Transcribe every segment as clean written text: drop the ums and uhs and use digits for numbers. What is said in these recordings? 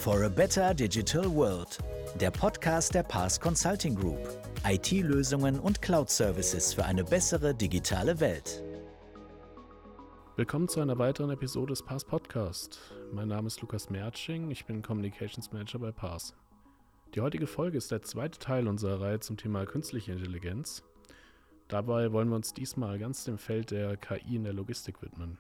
For a Better Digital World, der Podcast der PaaS Consulting Group. IT-Lösungen und Cloud-Services für eine bessere digitale Welt. Willkommen zu einer weiteren Episode des PaaS Podcast. Mein Name ist Lukas Mertsching, ich bin Communications Manager bei PaaS. Die heutige Folge ist der zweite Teil unserer Reihe zum Thema künstliche Intelligenz. Dabei wollen wir uns diesmal ganz dem Feld der KI in der Logistik widmen.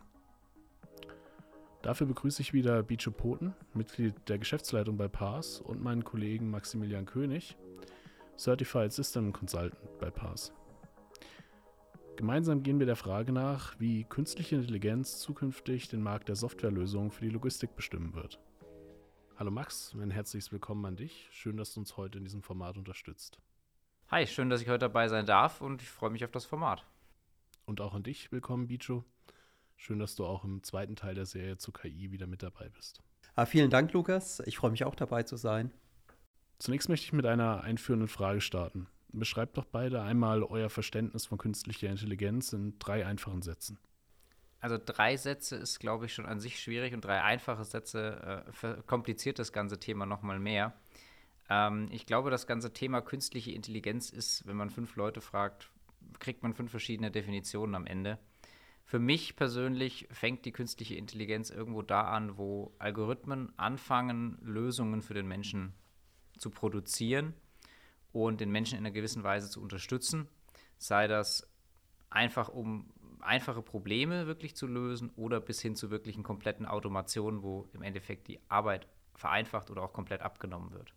Dafür begrüße ich wieder Bicho Poten, Mitglied der Geschäftsleitung bei PaaS, und meinen Kollegen Maximilian König, Certified System Consultant bei PaaS. Gemeinsam gehen wir der Frage nach, wie künstliche Intelligenz zukünftig den Markt der Softwarelösungen für die Logistik bestimmen wird. Hallo Max, ein herzliches Willkommen an dich. Schön, dass du uns heute in diesem Format unterstützt. Hi, schön, dass ich heute dabei sein darf und ich freue mich auf das Format. Und auch an dich willkommen, Bicho. Schön, dass du auch im zweiten Teil der Serie zur KI wieder mit dabei bist. Vielen Dank, Lukas. Ich freue mich auch dabei zu sein. Zunächst möchte ich mit einer einführenden Frage starten. Beschreibt doch beide einmal euer Verständnis von künstlicher Intelligenz in 3 einfachen Sätzen. Also 3 Sätze ist, glaube ich, schon an sich schwierig und 3 einfache Sätze verkompliziert das ganze Thema nochmal mehr. Ich glaube, das ganze Thema künstliche Intelligenz ist, wenn man 5 Leute fragt, kriegt man 5 verschiedene Definitionen am Ende. Für mich persönlich fängt die künstliche Intelligenz irgendwo da an, wo Algorithmen anfangen, Lösungen für den Menschen zu produzieren und den Menschen in einer gewissen Weise zu unterstützen, sei das einfach, um einfache Probleme wirklich zu lösen oder bis hin zu wirklichen kompletten Automationen, wo im Endeffekt die Arbeit vereinfacht oder auch komplett abgenommen wird.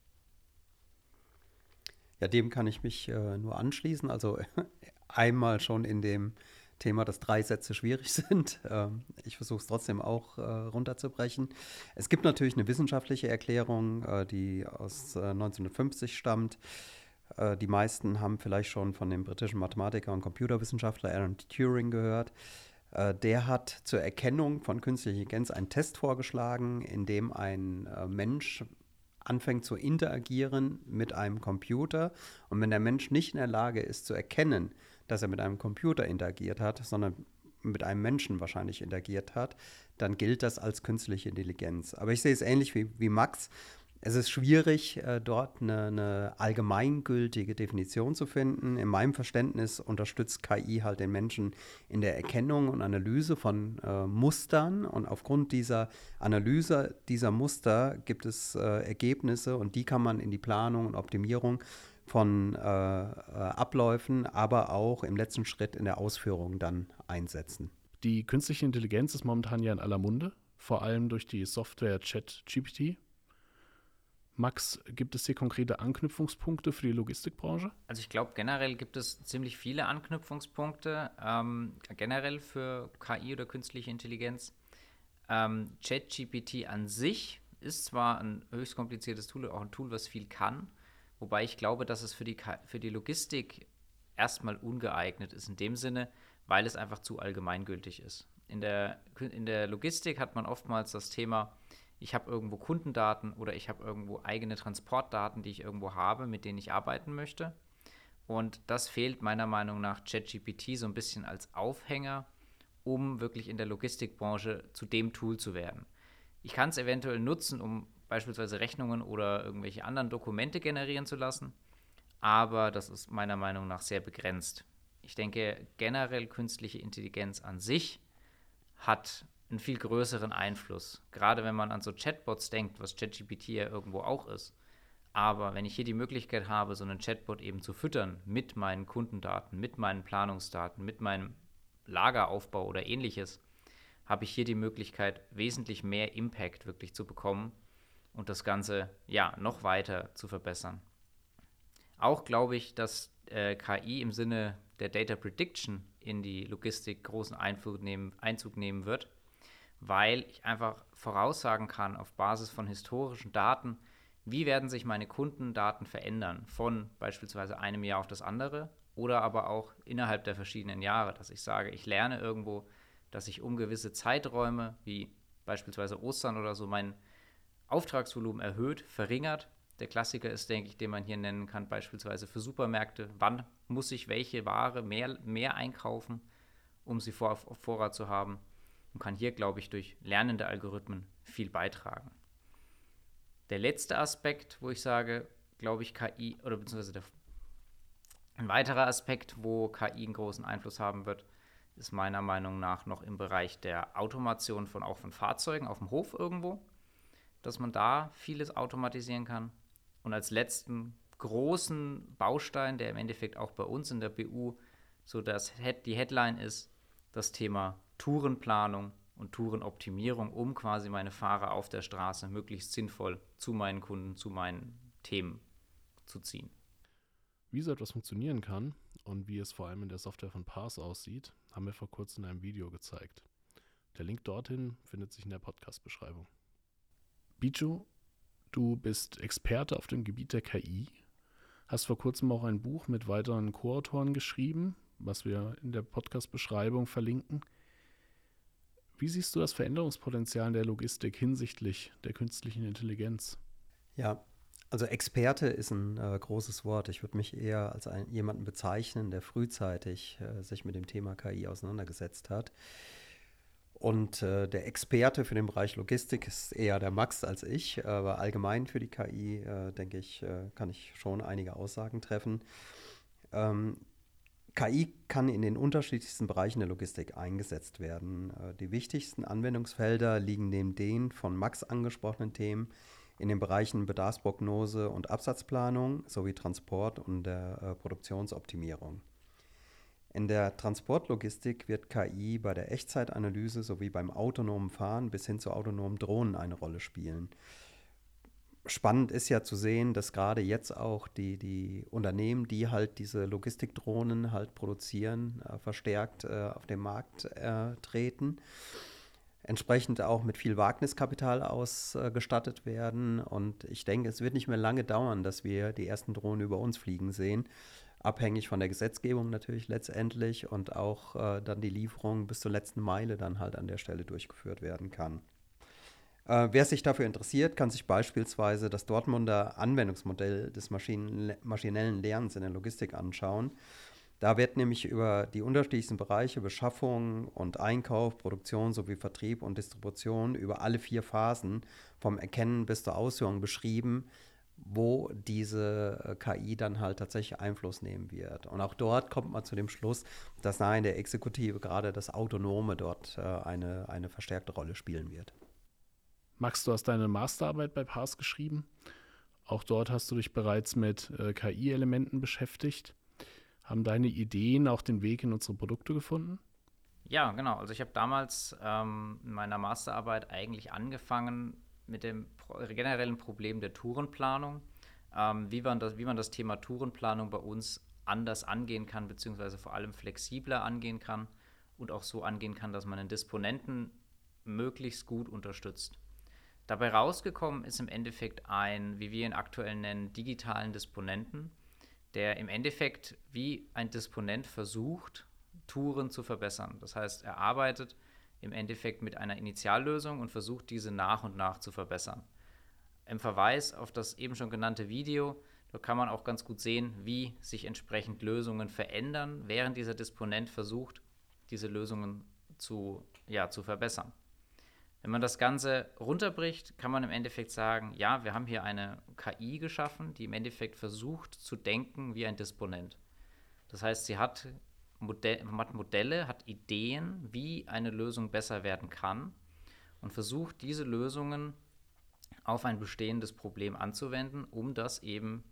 Ja, dem kann ich mich nur anschließen. Also einmal schon in dem Thema, dass 3 Sätze schwierig sind. Ich versuche es trotzdem auch runterzubrechen. Es gibt natürlich eine wissenschaftliche Erklärung, die aus 1950 stammt. Die meisten haben vielleicht schon von dem britischen Mathematiker und Computerwissenschaftler Alan Turing gehört. Der hat zur Erkennung von künstlicher Intelligenz einen Test vorgeschlagen, in dem ein Mensch anfängt zu interagieren mit einem Computer. Und wenn der Mensch nicht in der Lage ist zu erkennen, dass er mit einem Computer interagiert hat, sondern mit einem Menschen wahrscheinlich interagiert hat, dann gilt das als künstliche Intelligenz. Aber ich sehe es ähnlich wie Max. Es ist schwierig, dort eine allgemeingültige Definition zu finden. In meinem Verständnis unterstützt KI halt den Menschen in der Erkennung und Analyse von Mustern. Und aufgrund dieser Analyse dieser Muster gibt es Ergebnisse und die kann man in die Planung und Optimierung von Abläufen, aber auch im letzten Schritt in der Ausführung dann einsetzen. Die künstliche Intelligenz ist momentan ja in aller Munde, vor allem durch die Software ChatGPT. Max, gibt es hier konkrete Anknüpfungspunkte für die Logistikbranche? Also ich glaube, generell gibt es ziemlich viele Anknüpfungspunkte, generell für KI oder künstliche Intelligenz. ChatGPT an sich ist zwar ein höchst kompliziertes Tool, auch ein Tool, was viel kann, wobei ich glaube, dass es für die Logistik erstmal ungeeignet ist, in dem Sinne, weil es einfach zu allgemeingültig ist. In der Logistik hat man oftmals das Thema, ich habe irgendwo Kundendaten oder ich habe irgendwo eigene Transportdaten, die ich irgendwo habe, mit denen ich arbeiten möchte. Und das fehlt meiner Meinung nach ChatGPT so ein bisschen als Aufhänger, um wirklich in der Logistikbranche zu dem Tool zu werden. Ich kann es eventuell nutzen, um beispielsweise Rechnungen oder irgendwelche anderen Dokumente generieren zu lassen, aber das ist meiner Meinung nach sehr begrenzt. Ich denke, generell künstliche Intelligenz an sich hat einen viel größeren Einfluss. Gerade wenn man an so Chatbots denkt, was ChatGPT ja irgendwo auch ist. Aber wenn ich hier die Möglichkeit habe, so einen Chatbot eben zu füttern mit meinen Kundendaten, mit meinen Planungsdaten, mit meinem Lageraufbau oder ähnliches, habe ich hier die Möglichkeit, wesentlich mehr Impact wirklich zu bekommen und das Ganze ja noch weiter zu verbessern. Auch glaube ich, dass KI im Sinne der Data Prediction in die Logistik großen Einzug nehmen wird, weil ich einfach voraussagen kann auf Basis von historischen Daten, wie werden sich meine Kundendaten verändern von beispielsweise einem Jahr auf das andere oder aber auch innerhalb der verschiedenen Jahre, dass ich sage, ich lerne irgendwo, dass ich um gewisse Zeiträume, wie beispielsweise Ostern oder so, mein Auftragsvolumen erhöht, verringert. Der Klassiker ist, denke ich, den man hier nennen kann, beispielsweise für Supermärkte, wann muss ich welche Ware mehr einkaufen, um sie auf Vorrat zu haben. Und kann hier, glaube ich, durch lernende Algorithmen viel beitragen. Der letzte Aspekt, wo ich sage, glaube ich, KI, oder beziehungsweise ein weiterer Aspekt, wo KI einen großen Einfluss haben wird, ist meiner Meinung nach noch im Bereich der Automation von Fahrzeugen auf dem Hof irgendwo, dass man da vieles automatisieren kann. Und als letzten großen Baustein, der im Endeffekt auch bei uns in der BU so die Headline ist, das Thema Tourenplanung und Tourenoptimierung, um quasi meine Fahrer auf der Straße möglichst sinnvoll zu meinen Kunden, zu meinen Themen zu ziehen. Wie so etwas funktionieren kann und wie es vor allem in der Software von Paas aussieht, haben wir vor kurzem in einem Video gezeigt. Der Link dorthin findet sich in der Podcast-Beschreibung. Biju, du bist Experte auf dem Gebiet der KI, hast vor kurzem auch ein Buch mit weiteren Co-Autoren geschrieben, was wir in der Podcast-Beschreibung verlinken. Wie siehst du das Veränderungspotenzial in der Logistik hinsichtlich der künstlichen Intelligenz? Ja, also Experte ist ein großes Wort. Ich würde mich eher als jemanden bezeichnen, der frühzeitig sich mit dem Thema KI auseinandergesetzt hat. Und der Experte für den Bereich Logistik ist eher der Max als ich. Aber allgemein für die KI, denke ich, kann ich schon einige Aussagen treffen. KI kann in den unterschiedlichsten Bereichen der Logistik eingesetzt werden. Die wichtigsten Anwendungsfelder liegen neben den von Max angesprochenen Themen in den Bereichen Bedarfsprognose und Absatzplanung sowie Transport und der Produktionsoptimierung. In der Transportlogistik wird KI bei der Echtzeitanalyse sowie beim autonomen Fahren bis hin zu autonomen Drohnen eine Rolle spielen. Spannend ist ja zu sehen, dass gerade jetzt auch die Unternehmen, die halt diese Logistikdrohnen halt produzieren, verstärkt auf den Markt treten. Entsprechend auch mit viel Wagniskapital ausgestattet werden. Und ich denke, es wird nicht mehr lange dauern, dass wir die ersten Drohnen über uns fliegen sehen. Abhängig von der Gesetzgebung natürlich letztendlich und auch dann die Lieferung bis zur letzten Meile dann halt an der Stelle durchgeführt werden kann. Wer sich dafür interessiert, kann sich beispielsweise das Dortmunder Anwendungsmodell des maschinellen Lernens in der Logistik anschauen. Da wird nämlich über die unterschiedlichsten Bereiche Beschaffung und Einkauf, Produktion sowie Vertrieb und Distribution über alle 4 Phasen vom Erkennen bis zur Ausführung beschrieben, wo diese KI dann halt tatsächlich Einfluss nehmen wird. Und auch dort kommt man zu dem Schluss, dass nahe in der Exekutive gerade das Autonome dort eine verstärkte Rolle spielen wird. Max, du hast deine Masterarbeit bei Paas geschrieben. Auch dort hast du dich bereits mit KI-Elementen beschäftigt. Haben deine Ideen auch den Weg in unsere Produkte gefunden? Ja, genau. Also ich habe damals in meiner Masterarbeit eigentlich angefangen mit dem generellen Problem der Tourenplanung, wie man das Thema Tourenplanung bei uns anders angehen kann, beziehungsweise vor allem flexibler angehen kann und auch so angehen kann, dass man den Disponenten möglichst gut unterstützt. Dabei rausgekommen ist im Endeffekt wie wir ihn aktuell nennen, digitalen Disponenten, der im Endeffekt wie ein Disponent versucht, Touren zu verbessern. Das heißt, er arbeitet im Endeffekt mit einer Initiallösung und versucht, diese nach und nach zu verbessern. Im Verweis auf das eben schon genannte Video, da kann man auch ganz gut sehen, wie sich entsprechend Lösungen verändern, während dieser Disponent versucht, diese Lösungen zu verbessern. Wenn man das Ganze runterbricht, kann man im Endeffekt sagen, ja, wir haben hier eine KI geschaffen, die im Endeffekt versucht zu denken wie ein Disponent. Das heißt, sie hat Modelle, hat Ideen, wie eine Lösung besser werden kann und versucht, diese Lösungen auf ein bestehendes Problem anzuwenden, um das eben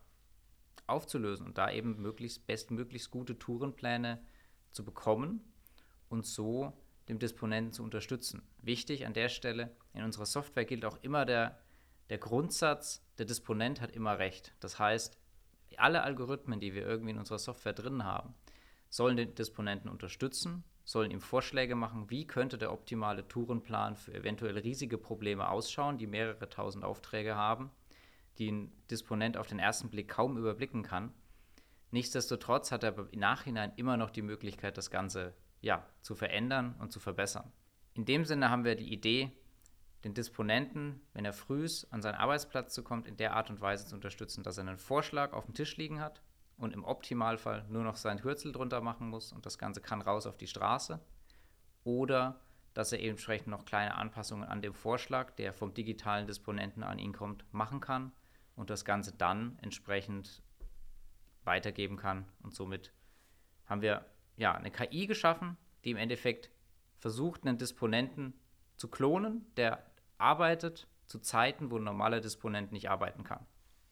aufzulösen und da eben bestmöglichst gute Tourenpläne zu bekommen und so dem Disponenten zu unterstützen. Wichtig an der Stelle, in unserer Software gilt auch immer der Grundsatz, der Disponent hat immer recht. Das heißt, alle Algorithmen, die wir irgendwie in unserer Software drin haben, sollen den Disponenten unterstützen, sollen ihm Vorschläge machen, wie könnte der optimale Tourenplan für eventuell riesige Probleme ausschauen, die mehrere tausend Aufträge haben, die ein Disponent auf den ersten Blick kaum überblicken kann. Nichtsdestotrotz hat er im Nachhinein immer noch die Möglichkeit, das Ganze zu verändern und zu verbessern. In dem Sinne haben wir die Idee, den Disponenten, wenn er frühs an seinen Arbeitsplatz kommt, in der Art und Weise zu unterstützen, dass er einen Vorschlag auf dem Tisch liegen hat und im Optimalfall nur noch sein Hürzel drunter machen muss und das Ganze kann raus auf die Straße. Oder dass er entsprechend noch kleine Anpassungen an dem Vorschlag, der vom digitalen Disponenten an ihn kommt, machen kann und das Ganze dann entsprechend weitergeben kann. Und somit haben wir eine KI geschaffen, die im Endeffekt versucht, einen Disponenten zu klonen, der arbeitet zu Zeiten, wo ein normaler Disponent nicht arbeiten kann.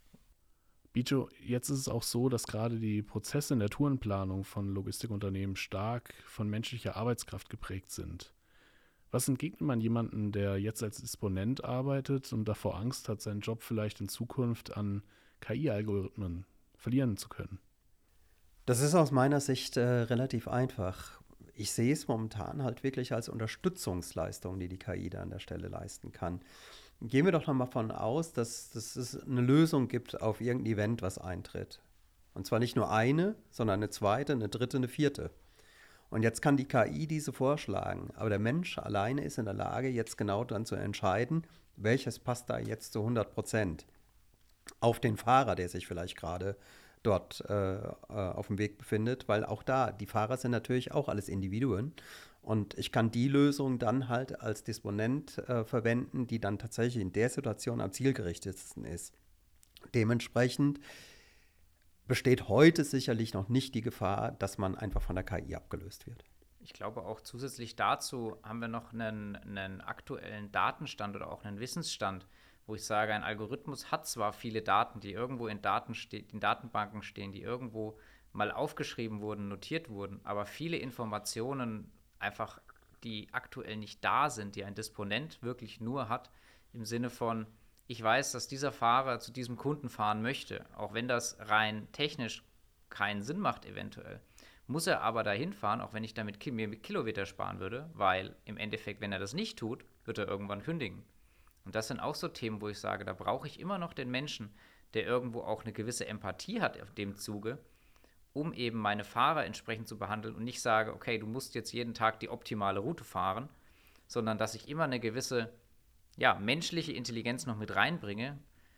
Bijo, jetzt ist es auch so, dass gerade die Prozesse in der Tourenplanung von Logistikunternehmen stark von menschlicher Arbeitskraft geprägt sind. Was entgegnet man jemandem, der jetzt als Disponent arbeitet und davor Angst hat, seinen Job vielleicht in Zukunft an KI-Algorithmen verlieren zu können? Das ist aus meiner Sicht relativ einfach. Ich sehe es momentan halt wirklich als Unterstützungsleistung, die KI da an der Stelle leisten kann. Gehen wir doch nochmal davon aus, dass es eine Lösung gibt auf irgendein Event, was eintritt. Und zwar nicht nur eine, sondern eine zweite, eine dritte, eine vierte. Und jetzt kann die KI diese vorschlagen, aber der Mensch alleine ist in der Lage, jetzt genau dann zu entscheiden, welches passt da jetzt zu 100% auf den Fahrer, der sich vielleicht gerade dort auf dem Weg befindet, weil auch da, die Fahrer sind natürlich auch alles Individuen und ich kann die Lösung dann halt als Disponent verwenden, die dann tatsächlich in der Situation am zielgerichtetsten ist. Dementsprechend besteht heute sicherlich noch nicht die Gefahr, dass man einfach von der KI abgelöst wird. Ich glaube auch zusätzlich dazu haben wir noch einen aktuellen Datenstand oder auch einen Wissensstand, wo ich sage, ein Algorithmus hat zwar viele Daten, die irgendwo in Datenbanken stehen, die irgendwo mal aufgeschrieben wurden, notiert wurden, aber viele Informationen einfach, die aktuell nicht da sind, die ein Disponent wirklich nur hat, im Sinne von, ich weiß, dass dieser Fahrer zu diesem Kunden fahren möchte, auch wenn das rein technisch keinen Sinn macht eventuell, muss er aber dahin fahren, auch wenn ich damit mir Kilometer sparen würde, weil im Endeffekt, wenn er das nicht tut, wird er irgendwann kündigen. Und das sind auch so Themen, wo ich sage, da brauche ich immer noch den Menschen, der irgendwo auch eine gewisse Empathie hat auf dem Zuge, um eben meine Fahrer entsprechend zu behandeln und nicht sage, okay, du musst jetzt jeden Tag die optimale Route fahren, sondern dass ich immer eine gewisse menschliche Intelligenz noch mit reinbringe,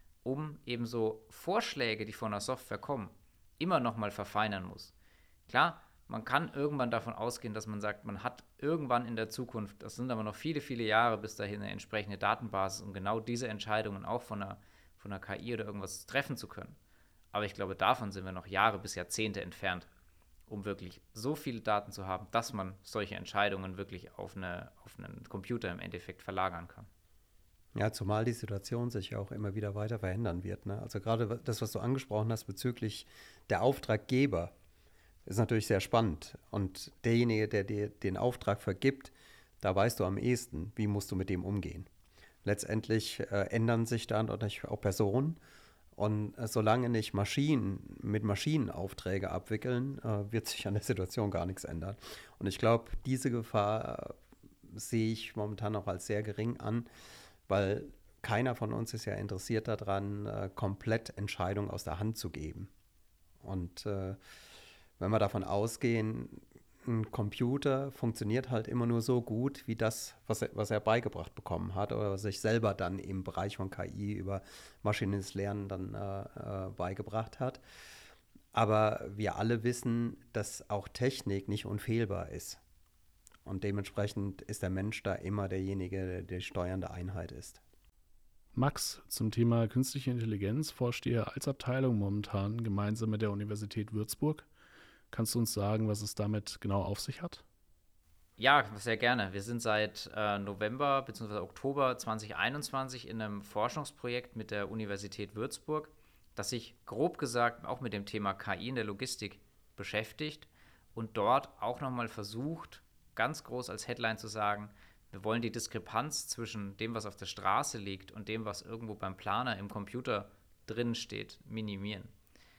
um eben so Vorschläge, die von der Software kommen, immer noch mal verfeinern muss. Klar, man kann irgendwann davon ausgehen, dass man sagt, man hat irgendwann in der Zukunft, das sind aber noch viele, viele Jahre bis dahin, eine entsprechende Datenbasis, um genau diese Entscheidungen auch von einer KI oder irgendwas treffen zu können. Aber ich glaube, davon sind wir noch Jahre bis Jahrzehnte entfernt, um wirklich so viele Daten zu haben, dass man solche Entscheidungen wirklich auf einen Computer im Endeffekt verlagern kann. Ja, zumal die Situation sich ja auch immer wieder weiter verändern wird, ne? Also gerade das, was du angesprochen hast bezüglich der Auftraggeber, ist natürlich sehr spannend. Und derjenige, der dir den Auftrag vergibt, da weißt du am ehesten, wie musst du mit dem umgehen. Letztendlich ändern sich dann auch Personen. Und solange nicht Maschinen mit Maschinen Aufträge abwickeln, wird sich an der Situation gar nichts ändern. Und ich glaube, diese Gefahr sehe ich momentan noch als sehr gering an, weil keiner von uns ist ja interessiert daran, komplett Entscheidungen aus der Hand zu geben. Und wenn wir davon ausgehen, ein Computer funktioniert halt immer nur so gut, wie das, was er beigebracht bekommen hat oder was sich selber dann im Bereich von KI über maschinelles Lernen dann beigebracht hat. Aber wir alle wissen, dass auch Technik nicht unfehlbar ist. Und dementsprechend ist der Mensch da immer derjenige, der die steuernde Einheit ist. Max, zum Thema künstliche Intelligenz forscht ihr als Abteilung momentan gemeinsam mit der Universität Würzburg. Kannst du uns sagen, was es damit genau auf sich hat? Ja, sehr gerne. Wir sind seit November bzw. Oktober 2021 in einem Forschungsprojekt mit der Universität Würzburg, das sich grob gesagt auch mit dem Thema KI in der Logistik beschäftigt und dort auch nochmal versucht, ganz groß als Headline zu sagen, wir wollen die Diskrepanz zwischen dem, was auf der Straße liegt und dem, was irgendwo beim Planer im Computer drin steht, minimieren.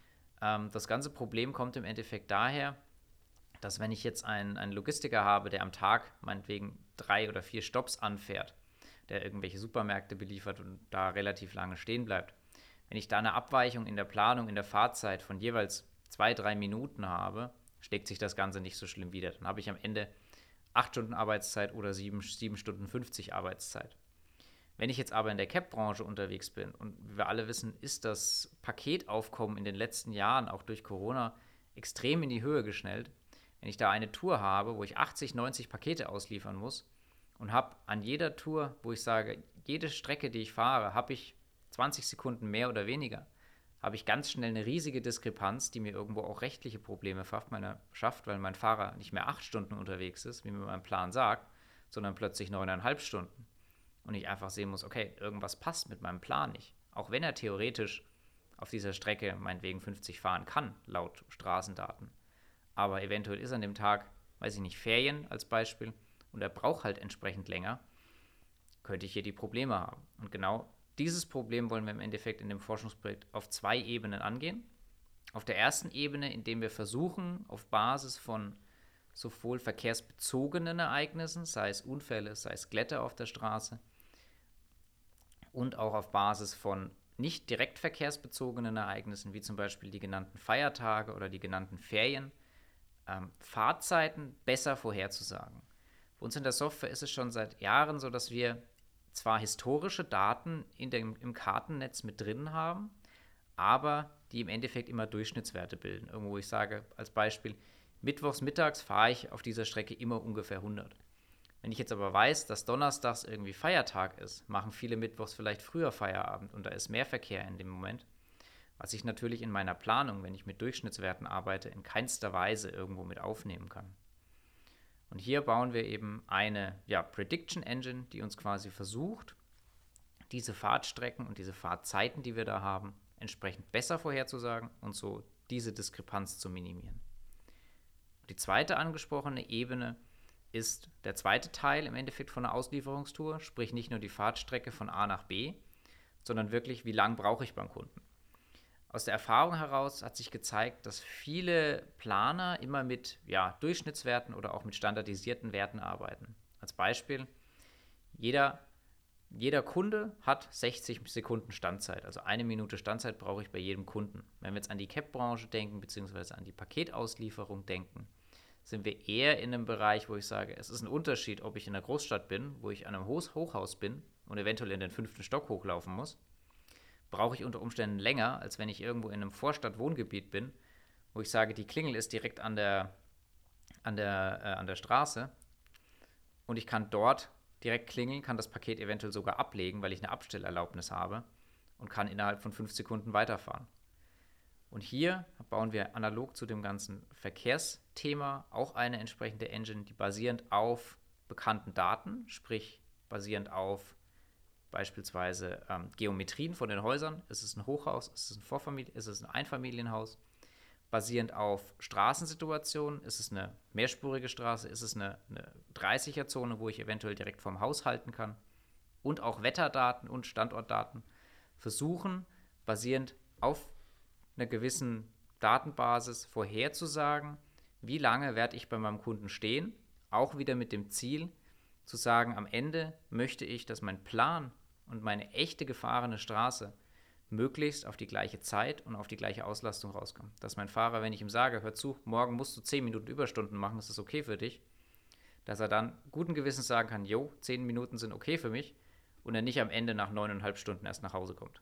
Das ganze Problem kommt im Endeffekt daher, dass wenn ich jetzt einen Logistiker habe, der am Tag meinetwegen 3 oder 4 Stopps anfährt, der irgendwelche Supermärkte beliefert und da relativ lange stehen bleibt, wenn ich da eine Abweichung in der Planung, in der Fahrzeit von jeweils 2-3 Minuten habe, schlägt sich das Ganze nicht so schlimm wieder. Dann habe ich am Ende 8 Stunden Arbeitszeit oder 7 Stunden 50 Arbeitszeit. Wenn ich jetzt aber in der Cab-Branche unterwegs bin und wie wir alle wissen, ist das Paketaufkommen in den letzten Jahren, auch durch Corona, extrem in die Höhe geschnellt. Wenn ich da eine Tour habe, wo ich 80, 90 Pakete ausliefern muss und habe an jeder Tour, wo ich sage, jede Strecke, die ich fahre, habe ich 20 Sekunden mehr oder weniger, habe ich ganz schnell eine riesige Diskrepanz, die mir irgendwo auch rechtliche Probleme schafft, weil mein Fahrer nicht mehr 8 Stunden unterwegs ist, wie mir mein Plan sagt, sondern plötzlich 9,5 Stunden. Und ich einfach sehen muss, okay, irgendwas passt mit meinem Plan nicht. Auch wenn er theoretisch auf dieser Strecke meinetwegen 50 fahren kann, laut Straßendaten. Aber eventuell ist an dem Tag, weiß ich nicht, Ferien als Beispiel und er braucht halt entsprechend länger, könnte ich hier die Probleme haben. Und genau dieses Problem wollen wir im Endeffekt in dem Forschungsprojekt auf 2 Ebenen angehen. Auf der ersten Ebene, indem wir versuchen, auf Basis von sowohl verkehrsbezogenen Ereignissen, sei es Unfälle, sei es Glätte auf der Straße, und auch auf Basis von nicht direkt verkehrsbezogenen Ereignissen, wie zum Beispiel die genannten Feiertage oder die genannten Ferien, Fahrzeiten besser vorherzusagen. Bei uns in der Software ist es schon seit Jahren so, dass wir zwar historische Daten im Kartennetz mit drin haben, aber die im Endeffekt immer Durchschnittswerte bilden. Irgendwo, wo ich sage, als Beispiel, mittwochs mittags fahre ich auf dieser Strecke immer ungefähr 100. Wenn ich jetzt aber weiß, dass donnerstags irgendwie Feiertag ist, machen viele mittwochs vielleicht früher Feierabend und da ist mehr Verkehr in dem Moment, was ich natürlich in meiner Planung, wenn ich mit Durchschnittswerten arbeite, in keinster Weise irgendwo mit aufnehmen kann. Und hier bauen wir eben eine Prediction Engine, die uns quasi versucht, diese Fahrtstrecken und diese Fahrtzeiten, die wir da haben, entsprechend besser vorherzusagen und so diese Diskrepanz zu minimieren. Die zweite angesprochene Ebene ist der zweite Teil im Endeffekt von einer Auslieferungstour, sprich nicht nur die Fahrtstrecke von A nach B, sondern wirklich, wie lang brauche ich beim Kunden. Aus der Erfahrung heraus hat sich gezeigt, dass viele Planer immer mit Durchschnittswerten oder auch mit standardisierten Werten arbeiten. Als Beispiel, jeder Kunde hat 60 Sekunden Standzeit, also 1 Minute Standzeit brauche ich bei jedem Kunden. Wenn wir jetzt an die CAP-Branche denken, beziehungsweise an die Paketauslieferung denken, sind wir eher in einem Bereich, wo ich sage, es ist ein Unterschied, ob ich in einer Großstadt bin, wo ich an einem Hochhaus bin und eventuell in den 5. Stock hochlaufen muss, brauche ich unter Umständen länger, als wenn ich irgendwo in einem Vorstadt-Wohngebiet bin, wo ich sage, die Klingel ist direkt an der Straße und ich kann dort direkt klingeln, kann das Paket eventuell sogar ablegen, weil ich eine Abstellerlaubnis habe und kann innerhalb von 5 Sekunden weiterfahren. Und hier bauen wir analog zu dem ganzen Verkehrsthema auch eine entsprechende Engine, die basierend auf bekannten Daten, sprich basierend auf beispielsweise Geometrien von den Häusern, ist es ein Hochhaus, ist es ein Einfamilienhaus, basierend auf Straßensituationen, ist es eine mehrspurige Straße, ist es eine 30er-Zone, wo ich eventuell direkt vorm Haus halten kann, und auch Wetterdaten und Standortdaten versuchen, basierend auf einer gewissen Datenbasis vorherzusagen, wie lange werde ich bei meinem Kunden stehen, auch wieder mit dem Ziel zu sagen, am Ende möchte ich, dass mein Plan und meine echte gefahrene Straße möglichst auf die gleiche Zeit und auf die gleiche Auslastung rauskommen. Dass mein Fahrer, wenn ich ihm sage, hör zu, morgen musst du 10 Minuten Überstunden machen, das ist okay für dich, dass er dann guten Gewissens sagen kann, 10 Minuten sind okay für mich und er nicht am Ende nach 9,5 Stunden erst nach Hause kommt.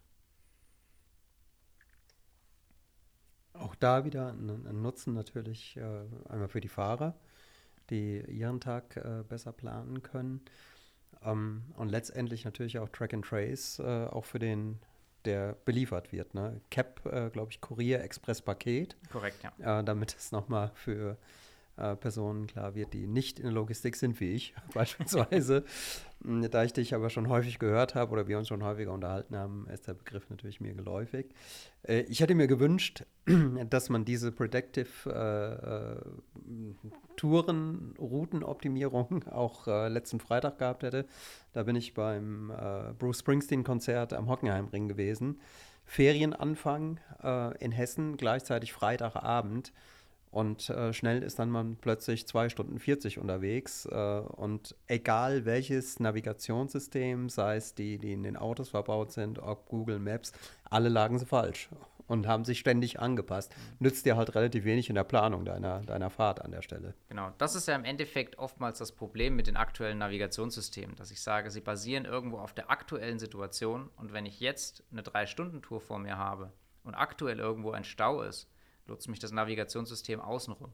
Auch da wieder ein Nutzen natürlich einmal für die Fahrer, die ihren Tag besser planen können. Und letztendlich natürlich auch Track and Trace, auch für den, der beliefert wird. Ne? CAP, glaube ich, Kurier, Express, Paket. Korrekt, ja. Damit es nochmal für Personen klar wird, die nicht in der Logistik sind, wie ich beispielsweise. Da ich dich aber schon häufig gehört habe oder wir uns schon häufiger unterhalten haben, ist der Begriff natürlich mir geläufig. Ich hätte mir gewünscht, dass man diese Predictive Touren-Routenoptimierung auch letzten Freitag gehabt hätte. Da bin ich beim Bruce Springsteen-Konzert am Hockenheimring gewesen. Ferienanfang in Hessen, gleichzeitig Freitagabend. Und schnell ist dann man plötzlich 2 Stunden 40 unterwegs. Und egal welches Navigationssystem, sei es die in den Autos verbaut sind, ob Google Maps, alle lagen sie falsch und haben sich ständig angepasst. Nützt dir halt relativ wenig in der Planung deiner Fahrt an der Stelle. Genau, das ist ja im Endeffekt oftmals das Problem mit den aktuellen Navigationssystemen, dass ich sage, sie basieren irgendwo auf der aktuellen Situation. Und wenn ich jetzt eine 3-Stunden-Tour vor mir habe und aktuell irgendwo ein Stau ist, nutzt mich das Navigationssystem außenrum.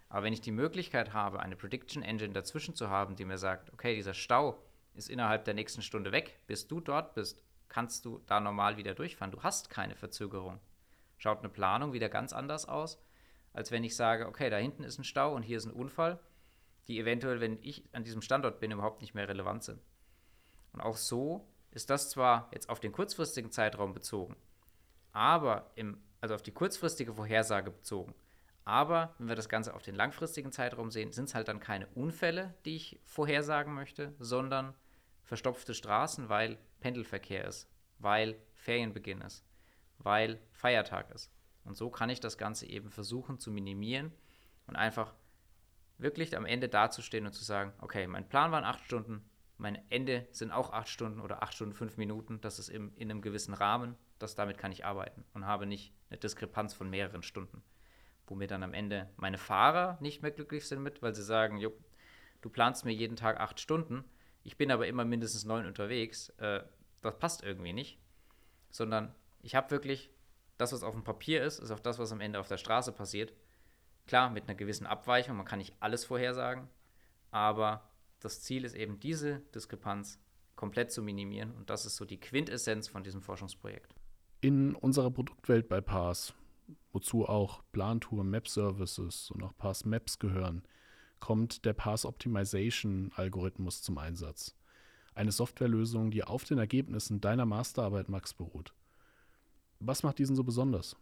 Aber wenn ich die Möglichkeit habe, eine Prediction Engine dazwischen zu haben, die mir sagt, okay, dieser Stau ist innerhalb der nächsten Stunde weg, bis du dort bist, kannst du da normal wieder durchfahren. Du hast keine Verzögerung. Schaut eine Planung wieder ganz anders aus, als wenn ich sage, okay, da hinten ist ein Stau und hier ist ein Unfall, die eventuell, wenn ich an diesem Standort bin, überhaupt nicht mehr relevant sind. Und auch so ist das zwar jetzt auf den kurzfristigen Zeitraum bezogen, aber also auf die kurzfristige Vorhersage bezogen, aber wenn wir das Ganze auf den langfristigen Zeitraum sehen, sind es halt dann keine Unfälle, die ich vorhersagen möchte, sondern verstopfte Straßen, weil Pendelverkehr ist, weil Ferienbeginn ist, weil Feiertag ist. Und so kann ich das Ganze eben versuchen zu minimieren und einfach wirklich am Ende dazustehen und zu sagen, okay, mein Plan waren 8 Stunden, mein Ende sind auch 8 Stunden oder 8 Stunden 5 Minuten, das ist in einem gewissen Rahmen, damit kann ich arbeiten und habe nicht eine Diskrepanz von mehreren Stunden, wo mir dann am Ende meine Fahrer nicht mehr glücklich sind mit, weil sie sagen, jo, du planst mir jeden Tag 8 Stunden, ich bin aber immer mindestens 9 unterwegs, das passt irgendwie nicht, sondern ich habe wirklich, das, was auf dem Papier ist auch das, was am Ende auf der Straße passiert. Klar, mit einer gewissen Abweichung, man kann nicht alles vorhersagen, aber das Ziel ist eben, diese Diskrepanz komplett zu minimieren und das ist so die Quintessenz von diesem Forschungsprojekt. In unserer Produktwelt bei PaaS, wozu auch Plantour, Map Services und auch PaaS Maps gehören, kommt der PaaS Optimization Algorithmus zum Einsatz. Eine Softwarelösung, die auf den Ergebnissen deiner Masterarbeit, Max, beruht. Was macht diesen so besonders?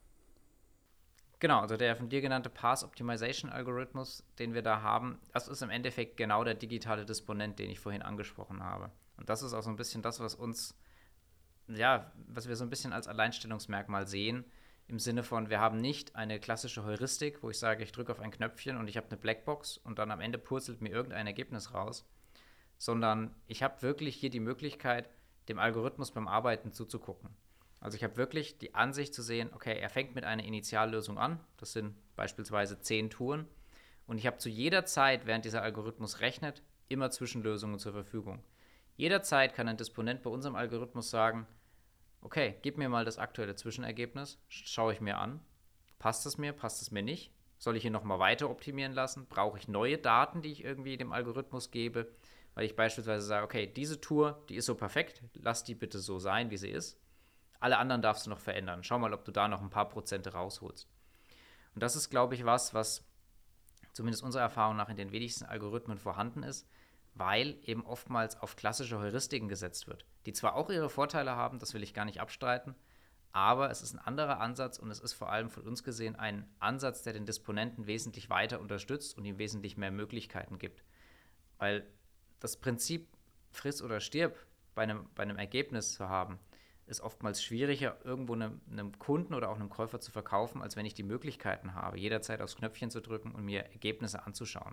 Genau, also der von dir genannte PaaS Optimization Algorithmus, den wir da haben, das ist im Endeffekt genau der digitale Disponent, den ich vorhin angesprochen habe. Und das ist auch so ein bisschen das, was wir so ein bisschen als Alleinstellungsmerkmal sehen, im Sinne von, wir haben nicht eine klassische Heuristik, wo ich sage, ich drücke auf ein Knöpfchen und ich habe eine Blackbox und dann am Ende purzelt mir irgendein Ergebnis raus, sondern ich habe wirklich hier die Möglichkeit, dem Algorithmus beim Arbeiten zuzugucken. Also ich habe wirklich die Ansicht zu sehen, okay, er fängt mit einer Initiallösung an, das sind beispielsweise 10 Touren, und ich habe zu jeder Zeit, während dieser Algorithmus rechnet, immer Zwischenlösungen zur Verfügung. Jederzeit kann ein Disponent bei unserem Algorithmus sagen, okay, gib mir mal das aktuelle Zwischenergebnis, schaue ich mir an, passt es mir nicht, soll ich ihn nochmal weiter optimieren lassen, brauche ich neue Daten, die ich irgendwie dem Algorithmus gebe, weil ich beispielsweise sage, okay, diese Tour, die ist so perfekt, lass die bitte so sein, wie sie ist. Alle anderen darfst du noch verändern. Schau mal, ob du da noch ein paar Prozente rausholst. Und das ist, glaube ich, was zumindest unserer Erfahrung nach in den wenigsten Algorithmen vorhanden ist, weil eben oftmals auf klassische Heuristiken gesetzt wird, die zwar auch ihre Vorteile haben, das will ich gar nicht abstreiten, aber es ist ein anderer Ansatz und es ist vor allem von uns gesehen ein Ansatz, der den Disponenten wesentlich weiter unterstützt und ihm wesentlich mehr Möglichkeiten gibt. Weil das Prinzip friss oder stirb bei einem Ergebnis zu haben, ist oftmals schwieriger, irgendwo einem Kunden oder auch einem Käufer zu verkaufen, als wenn ich die Möglichkeiten habe, jederzeit aufs Knöpfchen zu drücken und mir Ergebnisse anzuschauen.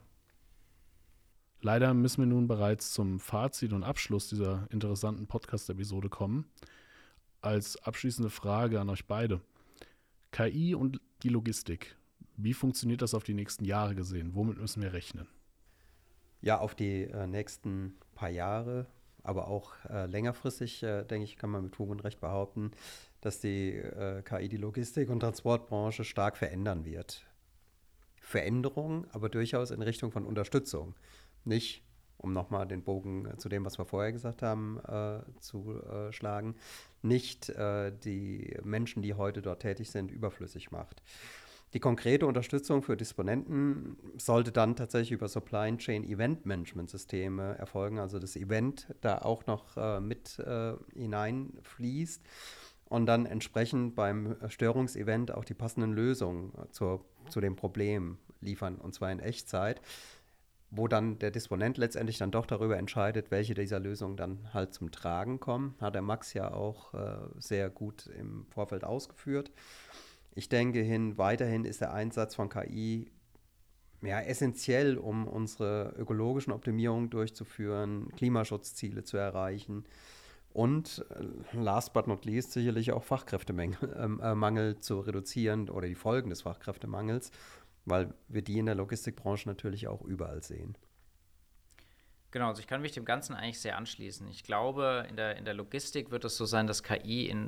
Leider müssen wir nun bereits zum Fazit und Abschluss dieser interessanten Podcast-Episode kommen. Als abschließende Frage an euch beide. KI und die Logistik. Wie funktioniert das auf die nächsten Jahre gesehen? Womit müssen wir rechnen? Ja, auf die nächsten paar Jahre, aber auch längerfristig, denke ich, kann man mit Fug und Recht behaupten, dass die KI die Logistik- und Transportbranche stark verändern wird. Veränderung, aber durchaus in Richtung von Unterstützung. Nicht, um nochmal den Bogen zu dem, was wir vorher gesagt haben, zu schlagen, nicht die Menschen, die heute dort tätig sind, überflüssig macht. Die konkrete Unterstützung für Disponenten sollte dann tatsächlich über Supply Chain Event Management Systeme erfolgen, also das Event da auch noch mit hineinfließt und dann entsprechend beim Störungsevent auch die passenden Lösungen zu dem Problem liefern, und zwar in Echtzeit, wo dann der Disponent letztendlich dann doch darüber entscheidet, welche dieser Lösungen dann halt zum Tragen kommen. Hat der Max ja auch sehr gut im Vorfeld ausgeführt. Ich denke, weiterhin ist der Einsatz von KI essentiell, um unsere ökologischen Optimierungen durchzuführen, Klimaschutzziele zu erreichen und last but not least sicherlich auch Fachkräftemangel zu reduzieren oder die Folgen des Fachkräftemangels, weil wir die in der Logistikbranche natürlich auch überall sehen. Genau, also ich kann mich dem Ganzen eigentlich sehr anschließen. Ich glaube, in der Logistik wird es so sein, dass KI in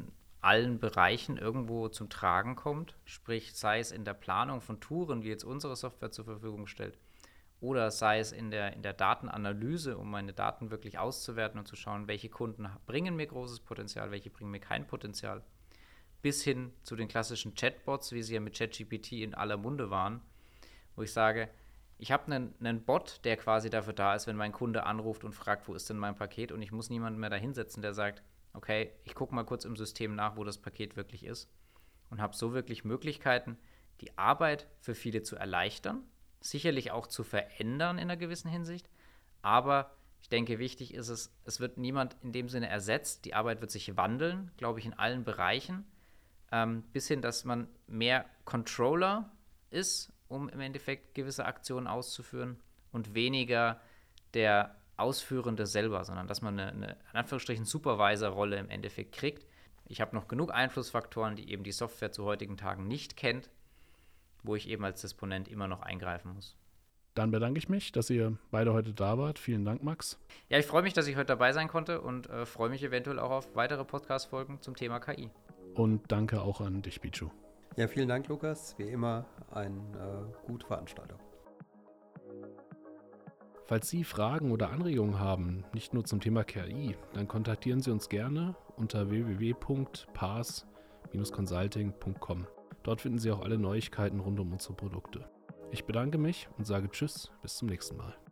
allen Bereichen irgendwo zum Tragen kommt, sprich sei es in der Planung von Touren, wie jetzt unsere Software zur Verfügung stellt, oder sei es in der Datenanalyse, um meine Daten wirklich auszuwerten und zu schauen, welche Kunden bringen mir großes Potenzial, welche bringen mir kein Potenzial, bis hin zu den klassischen Chatbots, wie sie ja mit ChatGPT in aller Munde waren, wo ich sage, ich habe einen Bot, der quasi dafür da ist, wenn mein Kunde anruft und fragt, wo ist denn mein Paket, und ich muss niemanden mehr da hinsetzen, der sagt, okay, ich gucke mal kurz im System nach, wo das Paket wirklich ist, und habe so wirklich Möglichkeiten, die Arbeit für viele zu erleichtern, sicherlich auch zu verändern in einer gewissen Hinsicht, aber ich denke, wichtig ist es wird niemand in dem Sinne ersetzt, die Arbeit wird sich wandeln, glaube ich, in allen Bereichen, bis hin, dass man mehr Controller ist, um im Endeffekt gewisse Aktionen auszuführen und weniger der Ausführende selber, sondern dass man eine in Anführungsstrichen Supervisor-Rolle im Endeffekt kriegt. Ich habe noch genug Einflussfaktoren, die eben die Software zu heutigen Tagen nicht kennt, wo ich eben als Disponent immer noch eingreifen muss. Dann bedanke ich mich, dass ihr beide heute da wart. Vielen Dank, Max. Ja, ich freue mich, dass ich heute dabei sein konnte und freue mich eventuell auch auf weitere Podcast-Folgen zum Thema KI. Und danke auch an dich, Bichu. Ja, vielen Dank, Lukas. Wie immer eine gute Veranstaltung. Falls Sie Fragen oder Anregungen haben, nicht nur zum Thema KI, dann kontaktieren Sie uns gerne unter www.pars-consulting.com. Dort finden Sie auch alle Neuigkeiten rund um unsere Produkte. Ich bedanke mich und sage Tschüss, bis zum nächsten Mal.